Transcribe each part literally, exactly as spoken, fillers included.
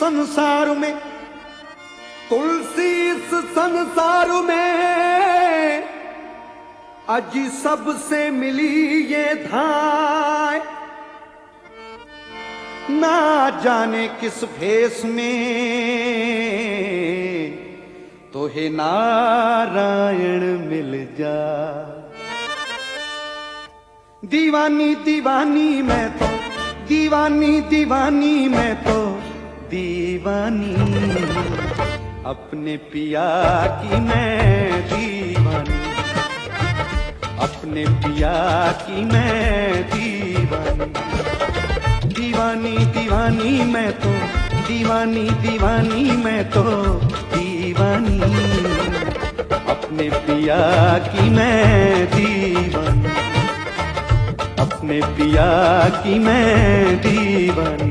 संसार में, तुलसी इस संसार में, अज सबसे मिली ये धाय। ना जाने किस भेष में तो हे नारायण मिल जा। दीवानी दीवानी मैं तो, दीवानी दीवानी मैं तो दीवानी, अपने पिया की मैं दीवानी, अपने पिया की मैं दीवानी। दीवानी दीवानी मैं तो, दीवानी दीवानी मैं तो दीवानी, अपने पिया की मैं दीवानी, अपने पिया की मैं दीवानी।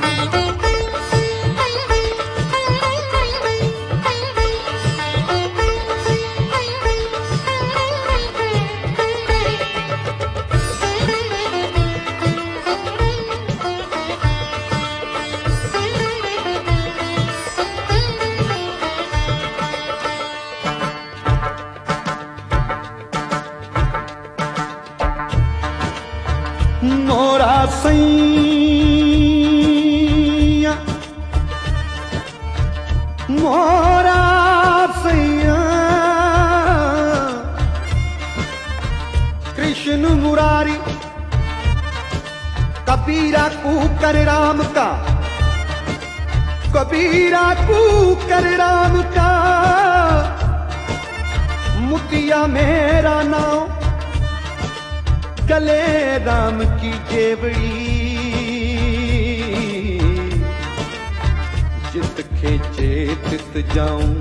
मोरा सैया, मोरा सैया, कृष्ण मुरारी कबीरा कू कर राम का, कबीरा कू कर राम का, मुतिया मेरा नाम, गले राम की जेवड़ी, जित खेचे तित जाऊं।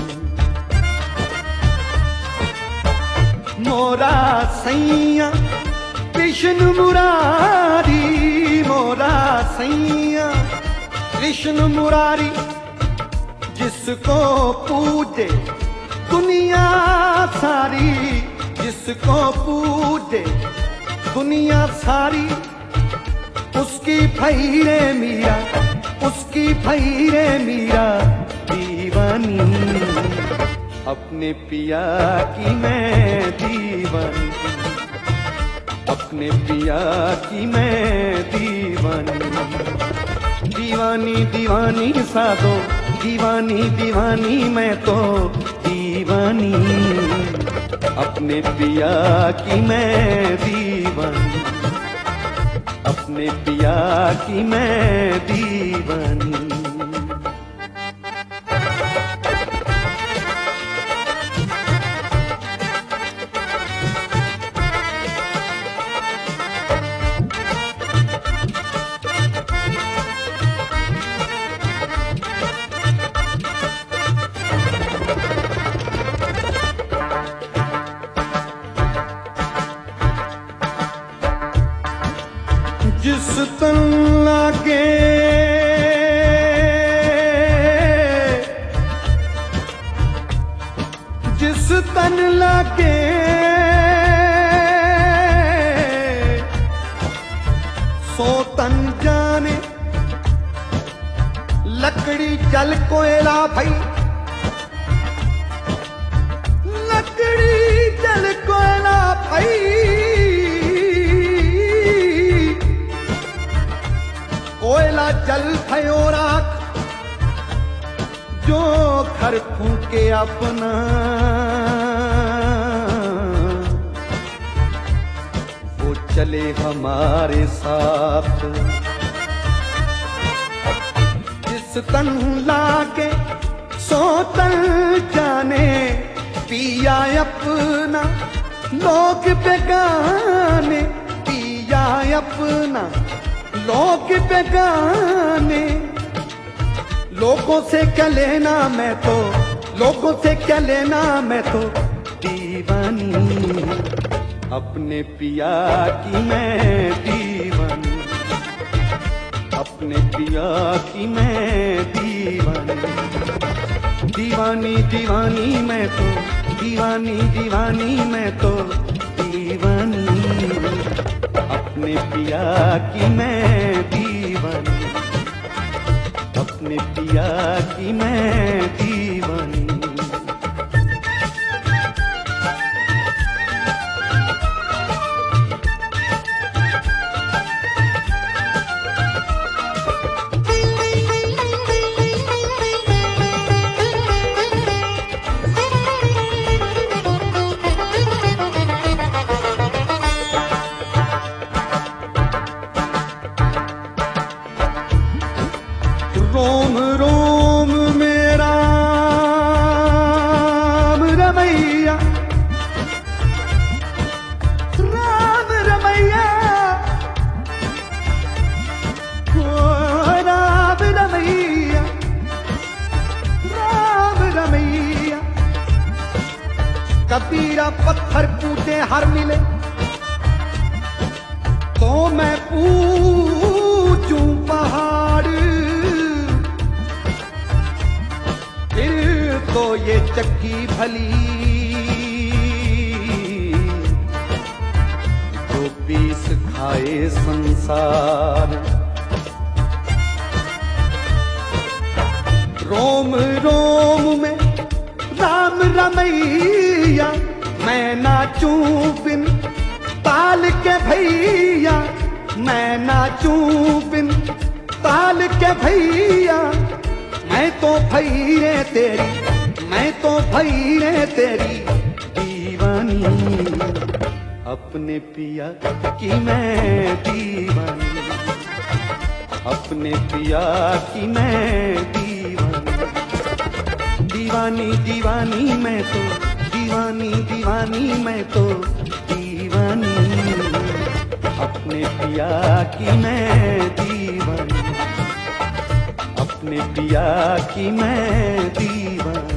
मोरा सैया कृष्ण मुरारी, मोरा सैया कृष्ण मुरारी, जिसको पूजे दुनिया सारी, जिसको पूजे दुनिया सारी, उसकी फैरे मीरा, उसकी फैरे मीरा दीवानी, अपने पिया की मैं दीवानी, अपने पिया की मैं दीवानी। दीवानी दीवानी साधो, दीवानी दीवानी मैं तो दीवानी, अपने पिया की मैं दीवानी, अपने पिया की मैं दीवानी। जिस तन लागे, जिस तन लागे, सो तन जाने, लकड़ी जल कोयला भई, लकड़ी जल कोयला भई, कोयला जल भयो राख, जो घर फूके अपना, वो चले हमारे साथ। जिस तन लागे सो तन जाने, पिया अपना लोग बेगाने, पिया अपना लोग बेगाने। लोगों से क्या लेना मैं तो, लोगों से क्या लेना मैं तो दीवानी, अपने पिया की मैं दीवानी, अपने पिया की मैं दीवानी। दीवानी दीवानी मैं तो, दीवानी दीवानी मैं तो दीवानी, अपने पिया की मैं दीवानी, अपने अपने पिया की मैं दीवानी। रोम रोम में राम रमैया, राम रमैया, ओ राम रमैया, राम रमैया। कबीरा पत्थर कूटे हर मिले तो मैं पूछूं पहाड़, तो ये चक्की भली जो पीस खाए संसार। रोम रोम में राम रमैया, मैं नाचूं बिन ताल के भैया, मैं नाचूं बिन ताल के भैया। मैं तो भैरे तेरी, मैं तो भैरे तेरी दीवानी, अपने पिया की मैं दीवानी, अपने पिया की मैं दीवानी। दीवानी दीवानी मैं तो, दीवानी दीवानी मैं तो दीवानी, अपने पिया की मैं दीवानी, अपने पिया की मैं दीवानी।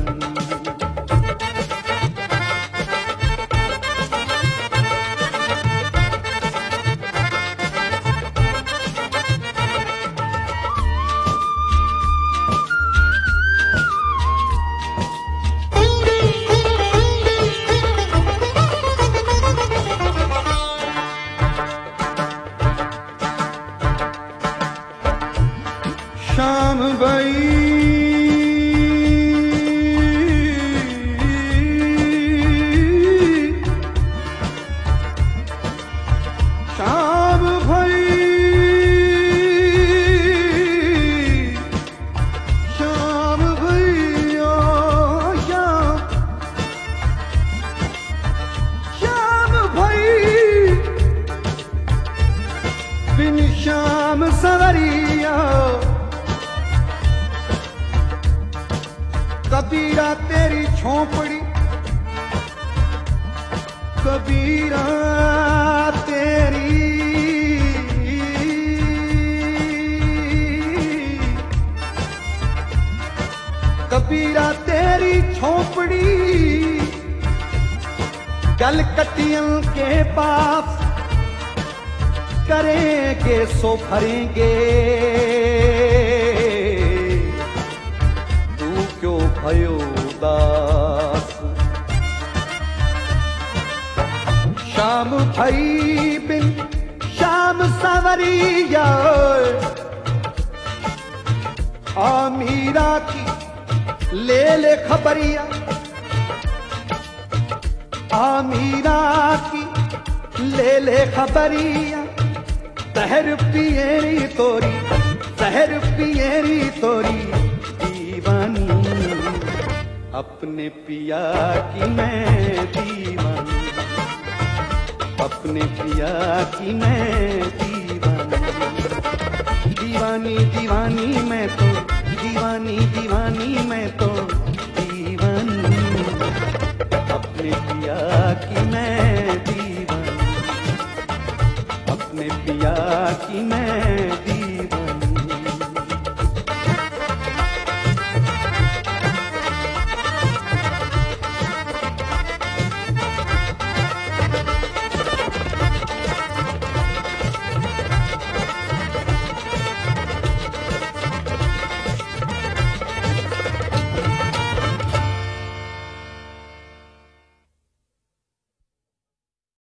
शाम भई शाम भई शाम भई ओ शाम शाम भई बिन शाम सवरिया। कबीरा तेरी झोंपड़ी, कबीरा तेरी कबीरा तेरी झोंपड़ी, गलकटियन के पास करेंगे सो भरेंगे। भयो दास शाम भई बिन शाम सवरिया, आ मीरा की ले ले खबरिया, आ मीरा की ले ले खबरिया। जहर पिएरी तोरी, जहर पिएरी तोरी दीवानी, अपने पिया की मैं दीवानी, अपने पिया की मैं दीवानी। दीवानी दीवानी मैं तो, दीवानी दीवानी मैं तो दीवानी, अपने पिया की मैं